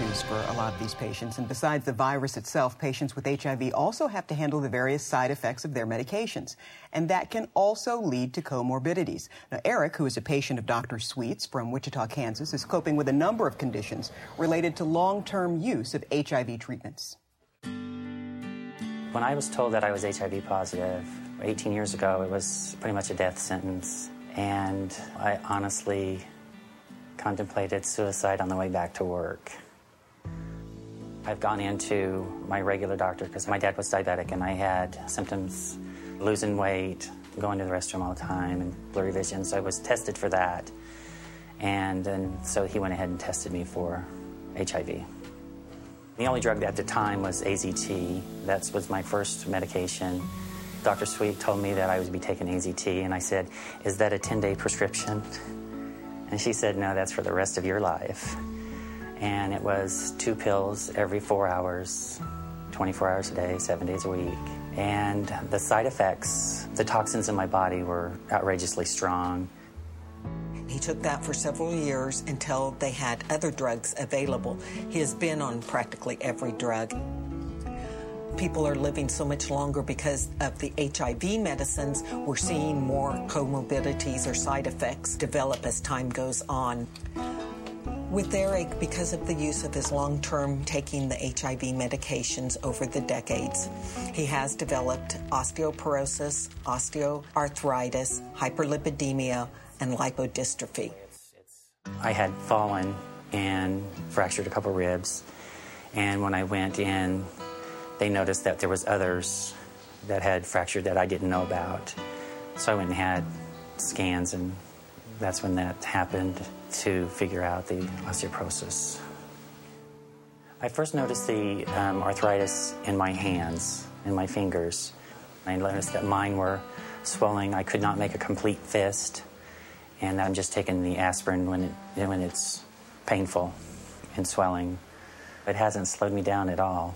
issues for a lot of these patients. And besides the virus itself, patients with HIV also have to handle the various side effects of their medications. And that can also lead to comorbidities. Now, Eric, who is a patient of Dr. Sweets from Wichita, Kansas, is coping with a number of conditions related to long-term use of HIV treatments. When I was told that I was HIV positive 18 years ago, it was pretty much a death sentence. And I honestly contemplated suicide on the way back to work. I've gone into my regular doctor because my dad was diabetic and I had symptoms, losing weight, going to the restroom all the time, and blurry vision, so I was tested for that. And so he went ahead and tested me for HIV. The only drug at the time was AZT. That was my first medication. Dr. Sweet told me that I would be taking AZT, and I said, "Is that a 10-day prescription?" And she said, "No, that's for the rest of your life." And it was 2 pills every 4 hours, 24 hours a day, 7 days a week. And the side effects, the toxins in my body were outrageously strong. He took that for several years until they had other drugs available. He has been on practically every drug. People are living so much longer because of the HIV medicines. We're seeing more comorbidities or side effects develop as time goes on. With Eric, because of the use of his long-term taking the HIV medications over the decades, he has developed osteoporosis, osteoarthritis, hyperlipidemia, and lipodystrophy. I had fallen and fractured a couple ribs, and when I went in, they noticed that there was others that had fractured that I didn't know about. So I went and had scans, and that's when that happened, to figure out the osteoporosis. I first noticed the arthritis in my hands, in my fingers. I noticed that mine were swelling. I could not make a complete fist, and I'm just taking the aspirin when it's painful and swelling. It hasn't slowed me down at all.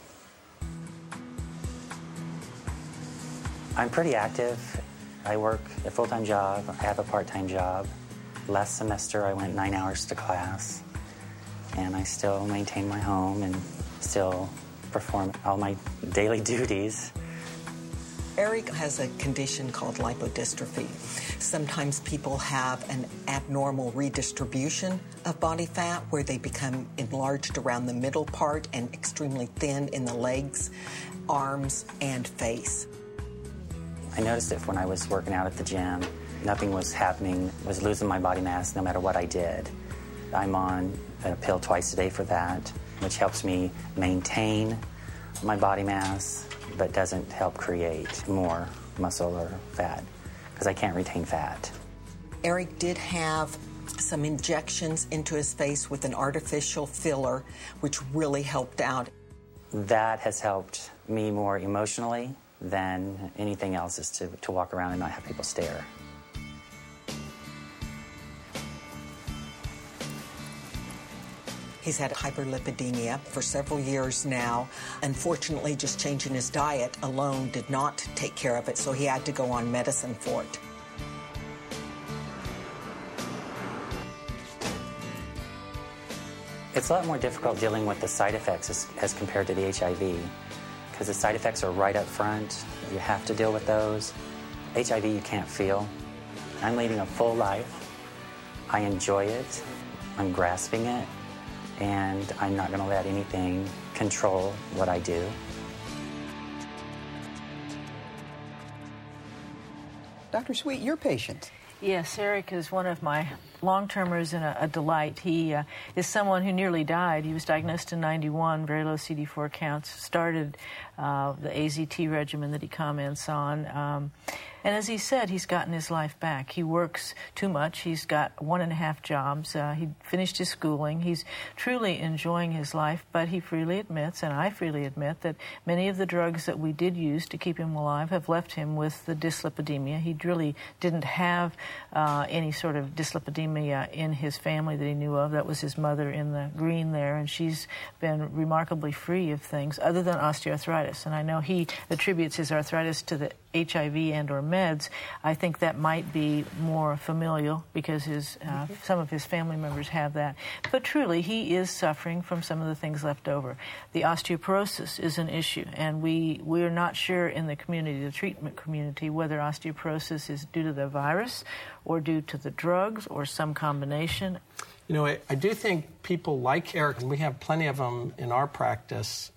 I'm pretty active. I work a full-time job. I have a part-time job. Last semester, I went 9 hours to class, and I still maintain my home and still perform all my daily duties. Eric has a condition called lipodystrophy. Sometimes people have an abnormal redistribution of body fat where they become enlarged around the middle part and extremely thin in the legs, arms, and face. I noticed it when I was working out at the gym. Nothing was happening, was losing my body mass no matter what I did. I'm on a pill twice a day for that, which helps me maintain my body mass, but doesn't help create more muscle or fat, because I can't retain fat. Eric did have some injections into his face with an artificial filler, which really helped out. That has helped me more emotionally than anything else, is to walk around and not have people stare. He's had hyperlipidemia for several years now. Unfortunately, just changing his diet alone did not take care of it, so he had to go on medicine for it. It's a lot more difficult dealing with the side effects as compared to the HIV, because the side effects are right up front. You have to deal with those. HIV you can't feel. I'm leading a full life. I enjoy it. I'm grasping it. And I'm not going to let anything control what I do. Dr. Sweet, your patient. Yes, Eric is one of my long-termers and a delight. He is someone who nearly died. He was diagnosed in '91, very low CD4 counts, started the AZT regimen that he comments on. And as he said, he's gotten his life back. He works too much. He's got 1.5 jobs. He finished his schooling. He's truly enjoying his life, but he freely admits, and I freely admit, that many of the drugs that we did use to keep him alive have left him with the dyslipidemia. He really didn't have any sort of dyslipidemia in his family that he knew of. That was his mother in the green there, and she's been remarkably free of things other than osteoarthritis. And I know he attributes his arthritis to the HIV and or meds, I think that might be more familial because some of his family members have that. But truly, he is suffering from some of the things left over. The osteoporosis is an issue, and we're not sure in the community, the treatment community, whether osteoporosis is due to the virus or due to the drugs or some combination. You know, I do think people like Eric, and we have plenty of them in our practice,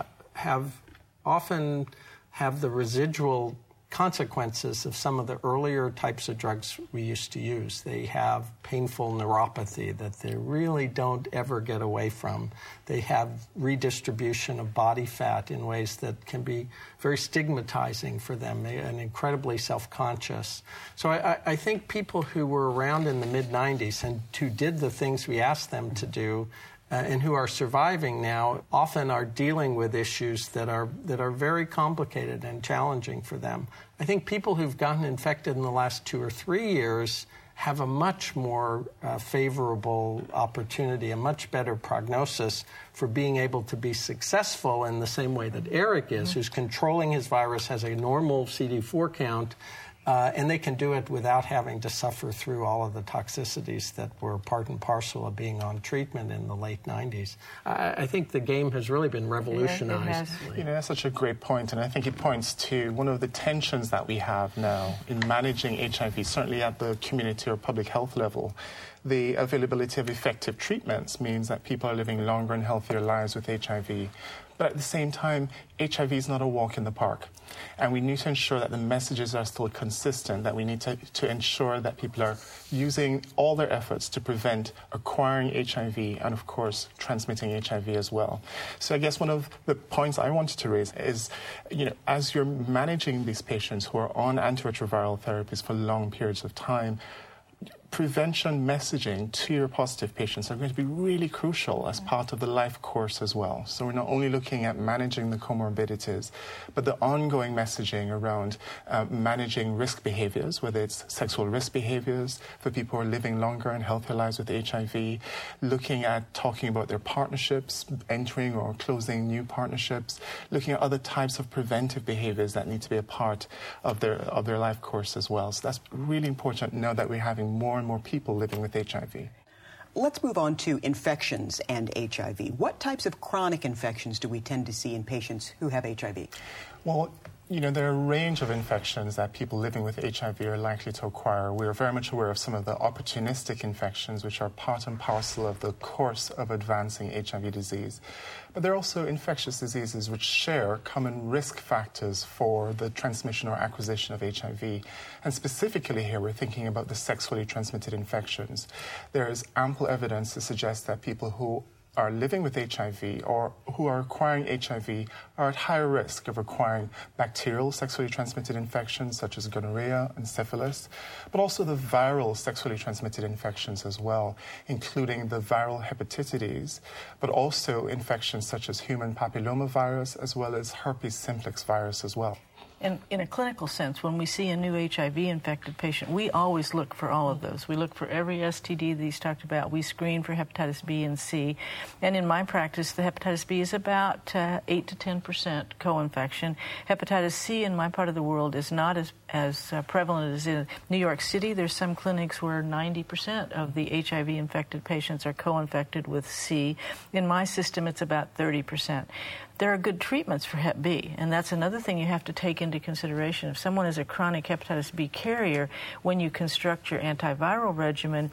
often have the residual consequences of some of the earlier types of drugs we used to use. They have painful neuropathy that they really don't ever get away from. They have redistribution of body fat in ways that can be very stigmatizing for them and incredibly self-conscious. So I think people who were around in the mid-90s and who did the things we asked them to do and who are surviving now often are dealing with issues that are very complicated and challenging for them. I think people who've gotten infected in the last 2 or 3 years have a much more favorable opportunity, a much better prognosis for being able to be successful in the same way that Eric is, who's controlling his virus, has a normal CD4 count, and they can do it without having to suffer through all of the toxicities that were part and parcel of being on treatment in the late 90s. I think the game has really been revolutionized. You know, that's such a great point, and I think it points to one of the tensions that we have now in managing HIV, certainly at the community or public health level. The availability of effective treatments means that people are living longer and healthier lives with HIV. But at the same time, HIV is not a walk in the park. And we need to ensure that the messages are still consistent, that we need to ensure that people are using all their efforts to prevent acquiring HIV and, of course, transmitting HIV as well. So I guess one of the points I wanted to raise is, you know, as you're managing these patients who are on antiretroviral therapies for long periods of time, prevention messaging to your positive patients are going to be really crucial as part of the life course as well. So we're not only looking at managing the comorbidities, but the ongoing messaging around managing risk behaviors, whether it's sexual risk behaviors for people who are living longer and healthier lives with HIV, looking at talking about their partnerships, entering or closing new partnerships, looking at other types of preventive behaviors that need to be a part of their life course as well. So that's really important now that we're having more and more people living with HIV. Let's move on to infections and HIV. What types of chronic infections do we tend to see in patients who have HIV? Well, you know, there are a range of infections that people living with HIV are likely to acquire. We are very much aware of some of the opportunistic infections, which are part and parcel of the course of advancing HIV disease. But there are also infectious diseases which share common risk factors for the transmission or acquisition of HIV. And specifically here, we're thinking about the sexually transmitted infections. There is ample evidence to suggest that people who are living with HIV or who are acquiring HIV are at higher risk of acquiring bacterial sexually transmitted infections such as gonorrhea and syphilis, but also the viral sexually transmitted infections as well, including the viral hepatitis, but also infections such as human papillomavirus as well as herpes simplex virus as well. And in a clinical sense, when we see a new HIV-infected patient, we always look for all of those. We look for every STD that he's talked about. We screen for hepatitis B and C. And in my practice, the hepatitis B is about 8 to 10% co-infection. Hepatitis C in my part of the world is not as prevalent as in New York City. There's some clinics where 90% of the HIV-infected patients are co-infected with C. In my system, it's about 30%. There are good treatments for Hep B, and that's another thing you have to take into consideration. If someone is a chronic hepatitis B carrier, when you construct your antiviral regimen,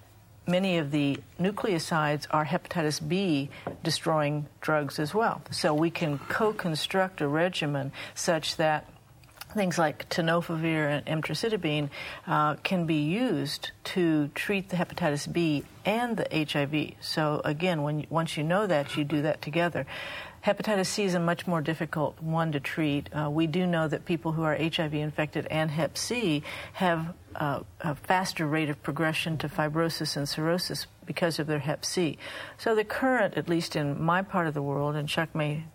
many of the nucleosides are hepatitis B destroying drugs as well. So we can co-construct a regimen such that things like tenofovir and emtricitabine can be used to treat the hepatitis B and the HIV. So again, once you know that, you do that together. Hepatitis C is a much more difficult one to treat. We do know that people who are HIV infected and Hep C have a faster rate of progression to fibrosis and cirrhosis because of their Hep C. So the current, at least in my part of the world, and Chuck may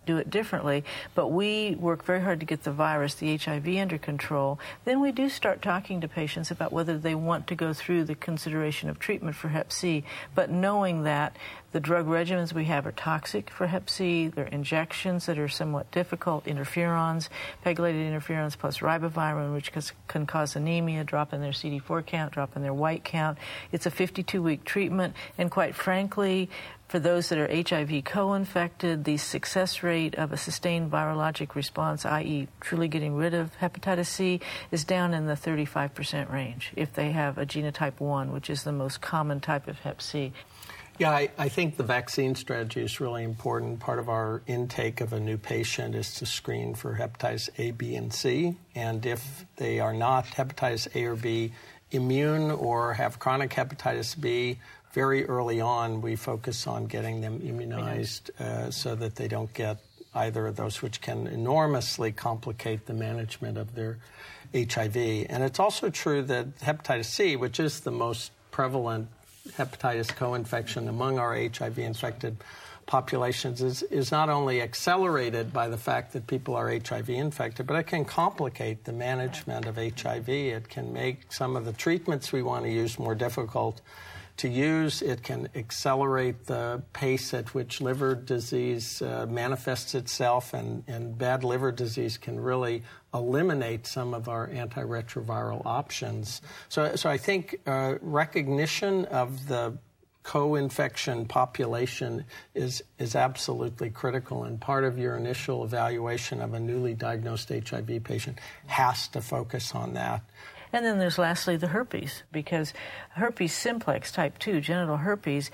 do it differently, but we work very hard to get the virus, the HIV, under control. Then we do start talking to patients about whether they want to go through the consideration of treatment for Hep C, but knowing that the drug regimens we have are toxic for Hep C. They're injections that are somewhat difficult, interferons, pegylated interferons plus ribavirin, which can cause anemia, drop in their CD4 count, drop in their white count. It's a 52-week treatment, and quite frankly, for those that are HIV co-infected, the success rate of a sustained virologic response, i.e. truly getting rid of hepatitis C, is down in the 35% range if they have a genotype 1, which is the most common type of Hep C. Yeah, I think the vaccine strategy is really important. Part of our intake of a new patient is to screen for hepatitis A, B, and C. And if they are not hepatitis A or B immune or have chronic hepatitis B, very early on we focus on getting them immunized so that they don't get either of those, which can enormously complicate the management of their HIV. And it's also true that hepatitis C, which is the most prevalent hepatitis co-infection among our HIV-infected populations, is not only accelerated by the fact that people are HIV infected, but it can complicate the management of HIV. It can make some of the treatments we want to use more difficult to use. It can accelerate the pace at which liver disease manifests itself, and bad liver disease can really eliminate some of our antiretroviral options. So I think recognition of the co-infection population is absolutely critical, and part of your initial evaluation of a newly diagnosed HIV patient has to focus on that. And then there's lastly the herpes, because herpes simplex type 2, genital herpes,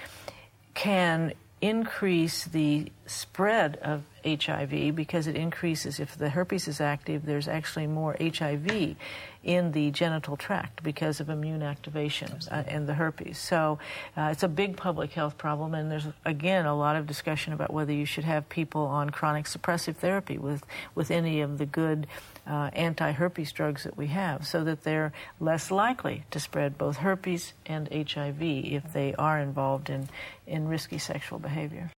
can increase the spread of HIV because it increases, if the herpes is active, there's actually more HIV in the genital tract because of immune activation and the herpes. So it's a big public health problem, and there's, again, a lot of discussion about whether you should have people on chronic suppressive therapy with any of the good anti-herpes drugs that we have, so that they're less likely to spread both herpes and HIV if they are involved in risky sexual behavior.